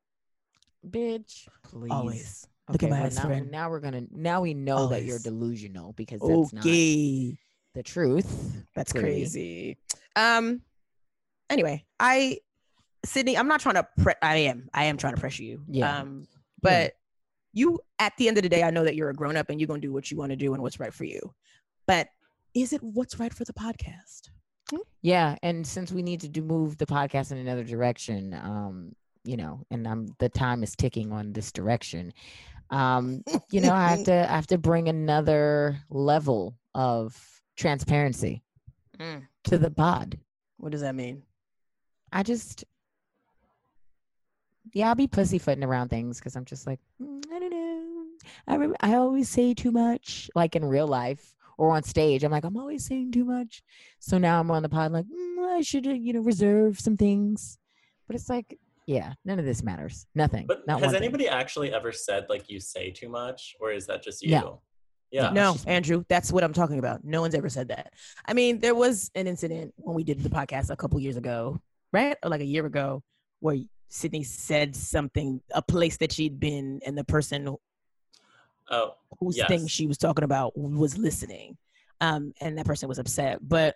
Bitch, please. Always. Look at my well, eyes, now, friend. now we're gonna now we know that you're Always. delusional because that's not Okay. the truth. That's clearly. crazy. Um. Anyway, I, Sydney, I'm not trying to. Pre- I am. I am trying to pressure you. Yeah. Um. But you, at the end of the day, I know that you're a grown up and you're gonna do what you want to do and what's right for you. But is it what's right for the podcast? Yeah, and since we need to do move the podcast in another direction, um, you know, and I'm the time is ticking on this direction. Um, you know, I have to I have to bring another level of transparency Mm. to the pod. What does that mean? I just, yeah, I'll be pussyfooting around things because I'm just like, "Mm, I don't know. I rem- I always say too much, like in real life or on stage. I'm like, I'm always saying too much. So now I'm on the pod, like, mm, I should, uh, you know, reserve some things. But it's like, yeah, none of this matters. Nothing. But Not has one thing. anybody actually ever said like you say too much, or is that just you? No. Yeah. it's No, just me. Andrew, that's what I'm talking about. No one's ever said that. I mean, there was an incident when we did the podcast a couple years ago, right? Or like a year ago, where Sydney said something, a place that she'd been, and the person Oh, whose yes. thing she was talking about was listening. Um, and that person was upset. But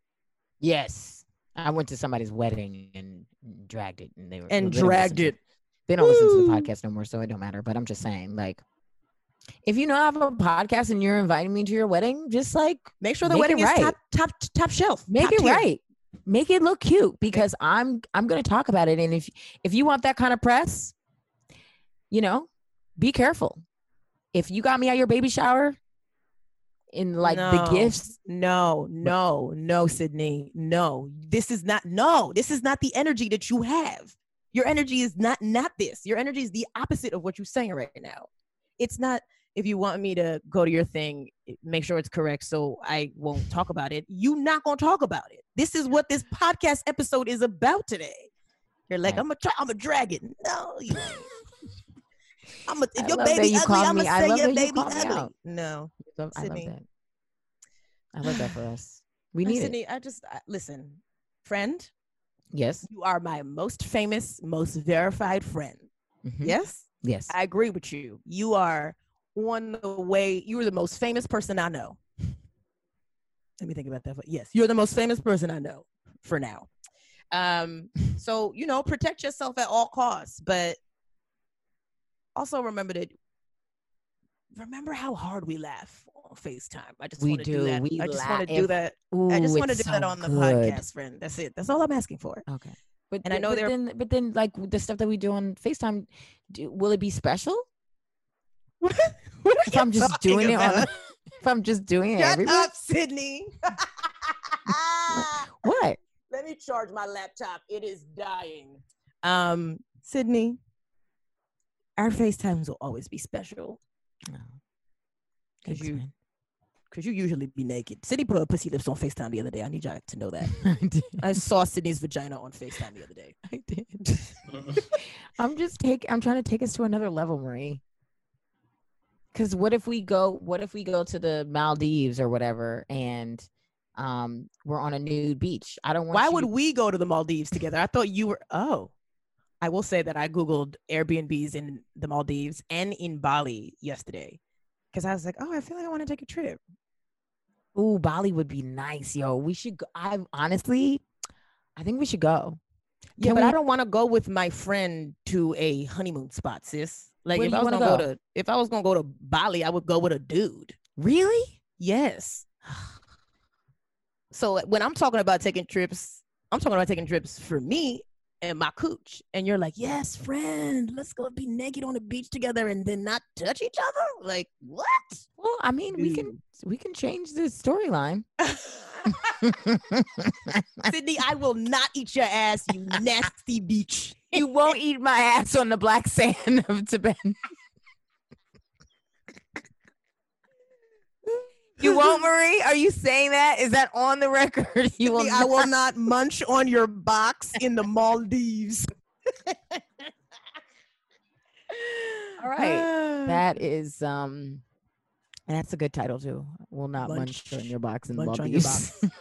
Yes. I went to somebody's wedding and dragged it, and they were and they don't dragged listen it. To, they don't listen to the Woo. podcast no more, so it don't matter. But I'm just saying, like, if you know I have a podcast and you're inviting me to your wedding, just like Make sure the Make wedding it is right. top top top shelf. make top it tier. right, make it look cute because I'm I'm gonna talk about it. And if if you want that kind of press, you know, be careful. If you got me at your baby shower, in like the No. gifts, No, no, no, Sydney. No. This is not no, this is not the energy that you have. Your energy is not not this. Your energy is the opposite of what you're saying right now. It's not if you want me to go to your thing, make sure it's correct so I won't talk about it. You not gonna talk about it. This is what this podcast episode is about today. You're like, Right. I'm gonna try, I'm gonna drag it. No, you ain't. I'm a, if I your love that baby you ugly, called I'm me- gonna I say love your that you baby called me ugly. out. No. I love, I love Sydney. that. I love that for us. We Uh, need it. Sydney, I just I, listen, friend. Yes. You are my most famous, most verified friend. Mhm. Yes, Yes. I agree with you. You are on the way. You are the most famous person I know. Let me think about that. Yes, you're the most famous person I know for now. Um, so you know, protect yourself at all costs, but also remember that. Remember how hard we laugh on FaceTime. I just We want to do. do. that. We I just laugh. want to do If- that. Ooh, I just want to it's do that so on the good. podcast, friend. That's it. That's all I'm asking for. Okay. But And I th- know but they're- then but then like the stuff that we do on FaceTime, do, will it be special? What are If I'm you just doing talking it on about? if I'm just doing it Shut everywhere. up, Sydney. What? Let me charge my laptop. It is dying. Um, Sydney, our FaceTimes will always be special No. because Thanks, you man. because you usually be naked. Sydney put her pussy lips on FaceTime the other day. I need y'all to know that. I did. I saw Sydney's vagina on FaceTime the other day. I did. I'm just take. I'm trying to take us to another level, Marie. Because what if we go? What if we go to the Maldives or whatever, and um, we're on a nude beach? I don't want. Why you would to- we go to the Maldives together? I thought you were. Oh, I will say that I Googled Airbnbs in the Maldives and in Bali yesterday because I was like, oh, I feel like I want to take a trip. Ooh, Bali would be nice, yo. We should. Go. I honestly, I think we should go. Yeah, Can but we- I don't want to go with my friend to a honeymoon spot, sis. Like Where if do I you was wanna gonna go? go? to if I was gonna go to Bali, I would go with a dude. Really? Yes. So when I'm talking about taking trips, I'm talking about taking trips for me and my cooch. And you're like, yes, friend, let's go be naked on the beach together and then not touch each other. Like what? Well, I mean, we can we can change the storyline. Sydney, I will not eat your ass, you nasty beach. You won't eat my ass on the black sand of Tibet. You won't, Marie? Are you saying that? Is that on the record? You will. Sydney, I will not munch on your box in the Maldives. All right. That is um. That's a good title too. Will not munch, Munch- on your box in the munch on your Maldives. box.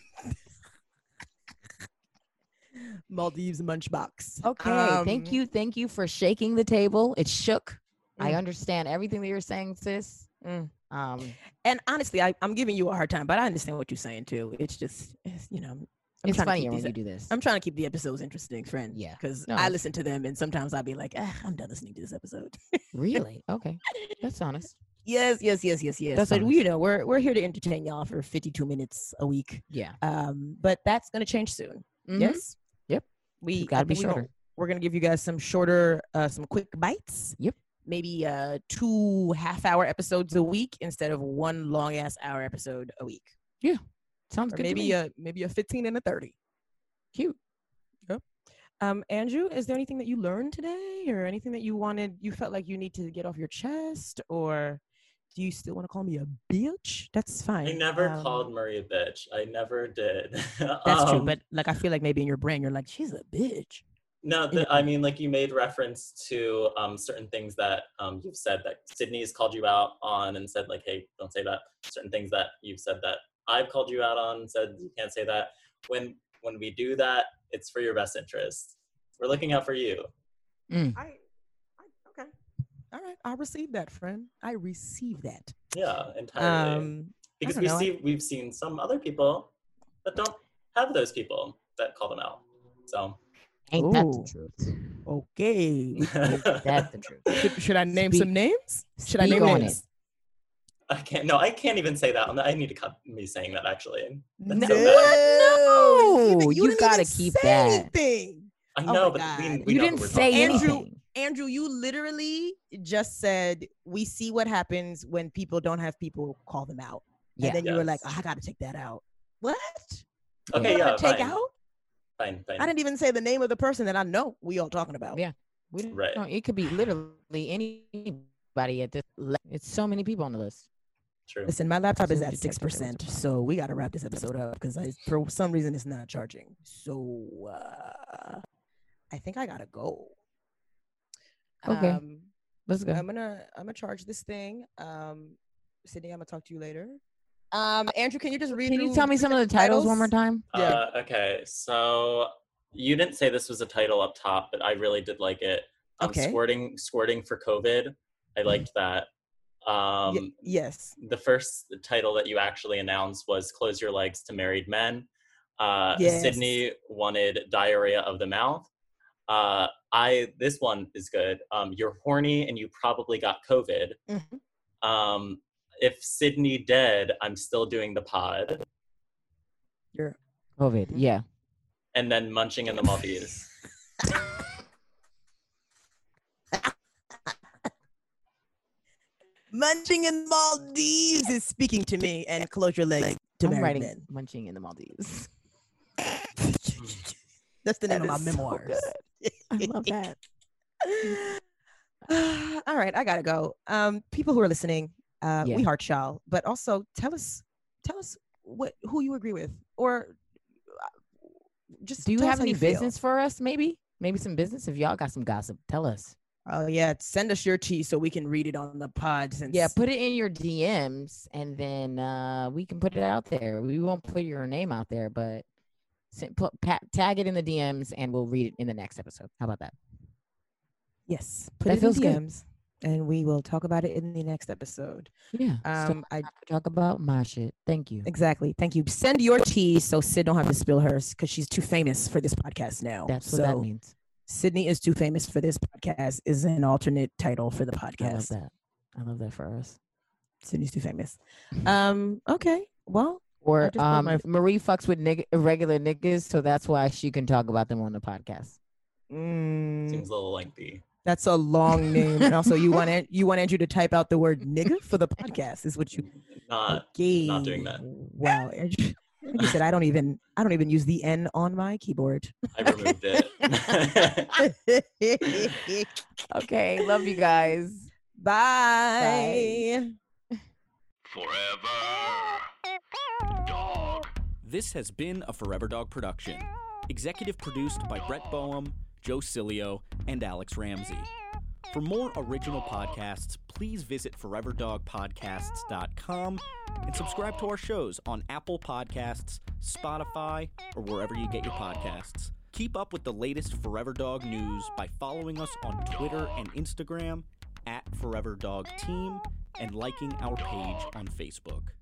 Maldives munch box. Okay. thank Um, you. Thank you for shaking the table. It shook. I Mm. understand everything that you're saying, sis. Mm. Um, And honestly, I, I'm giving you a hard time, but I understand what you're saying too. It's just, it's, you know, I'm it's trying to funnier keep when these- you do this. I'm trying to keep the episodes interesting, friend. Yeah. Because No, I it's- listen to them and sometimes I'll be like, ah, I'm done listening to this episode. Really? Okay. That's honest. yes, yes, yes, yes, yes. That's but we, honest. you know, we're we're here to entertain y'all for fifty-two minutes a week. Yeah. Um, but that's gonna change soon. Mhm. Yes. Yep. We It's gotta I be think we're gonna- shorter. We're gonna give you guys some shorter, uh, some quick bites. Yep. Maybe uh two half-hour episodes a week instead of one long-ass hour episode a week. Sounds Or good. maybe to me. a maybe a fifteen and a thirty. Cute. Um, Andrew, is there anything that you learned today, or anything that you wanted, you felt like you need to get off your chest, or do you still want to call me a bitch? That's fine. I never Um, called Marie a bitch. I never did. That's true, Um, but like I feel like maybe in your brain you're like, she's a bitch. No, in the, I mean, like you made reference to um, certain things that um, you've said that Sydney's called you out on and said like, hey, don't say that. Certain things that you've said that I've called you out on and said you can't say that. When when we do that, it's for your best interest. We're looking out for you. Mm. I, I okay. All right, I received that, friend. I received that. Yeah, entirely. Um, because don't we know, I- see we've seen some other people that don't have those people that call them out. So Ain't that the Ooh. truth? okay. That's the truth. Should, should I name Speak- some names? Should I speak name on names? I can't. No, I can't even say that. I need to cut me saying that. Actually, that's No, so bad. no, You you didn't gotta even keep say that. anything. I Oh know, my but we, God. we You know didn't who we're say talking about. Andrew, anything. Andrew, you literally just said we see what happens when people don't have people call them out. Yeah. And then you were like, Yes. oh, I gotta take that out. What? Okay, What yeah, I take fine. out? Fine, fine. I didn't even say the name of the person that I know we all talking about. Yeah. We don't, Right. no, it could be literally anybody at this. le- It's so many people on the list. True. Listen, my laptop is So at we check six that there was a percent, problem. so we got to wrap this episode up because I, for some reason, it's not charging. So uh, I think I gotta go. Okay. Um, Let's go. I'm gonna I'm gonna charge this thing. Um, Sydney, I'm gonna talk to you later. Um, Andrew, can you just read? Can you through- tell me read some of the titles one more time? Yeah. Uh, okay, so you didn't say this was a title up top, but I really did like it. Um, Okay. Squirting, squirting for COVID. I liked that. Um, Ye- yes. The first title that you actually announced was "Close Your Legs to Married Men." Uh, Yes. Sydney wanted "Diarrhea of the Mouth." Uh, I this one is good. Um, you're horny and you probably got COVID. Mhm. Um, if Sydney dead, I'm still doing the pod. You're COVID. Mhm. Yeah. And then munching in the Maldives. Munching in the Maldives is speaking to me, and close your legs to I'm marry writing men. Munching in the Maldives. That's the name That of my is so memoirs. good. I love that. All right, I gotta go. Um, people who are listening, uh, Yeah. we heart y'all, but also tell us, tell us what who you agree with, or uh, just Do you tell us have how any feel. business for us? Maybe, maybe some business. If y'all got some gossip, tell us. Oh yeah, send us your tea so we can read it on the pod. Since Yeah, put it in your D Ms, and then uh, we can put it out there. We won't put your name out there, but send, put, pa- tag it in the D Ms, and we'll read it in the next episode. How about that? yes, put That it feels in good. D Ms, and we will talk about it in the next episode. Yeah. so Um, I I could talk about my shit. Thank you. exactly. Thank you. Send your tea so Sid don't have to spill hers because she's too famous for this podcast now. That's what so, that means. Sydney is too famous for this podcast is an alternate title for the I love podcast. that. I love that for us. Sydney's too famous. Um, okay. Well, I Or just put um, my- Marie fucks with nig- irregular niggas, so that's why she can talk about them on the podcast. mm, Seems a little lengthy. that's a long name. And also you want An- you want Andrew to type out the word nigga for the podcast is what you Not okay. not doing that. Wow. Andrew, like you said, I don't even I don't even use the N on my keyboard. I removed it. Okay, love you guys. Bye. Forever Dog. This has been a Forever Dog production. Executive produced by Brett Boehm, Joe Cilio, and Alex Ramsey. For more original podcasts, please visit forever dog podcasts dot com and subscribe to our shows on Apple Podcasts, Spotify, or wherever you get your podcasts. Keep up with the latest Forever Dog news by following us on Twitter and Instagram at Forever Dog Team and liking our page on Facebook.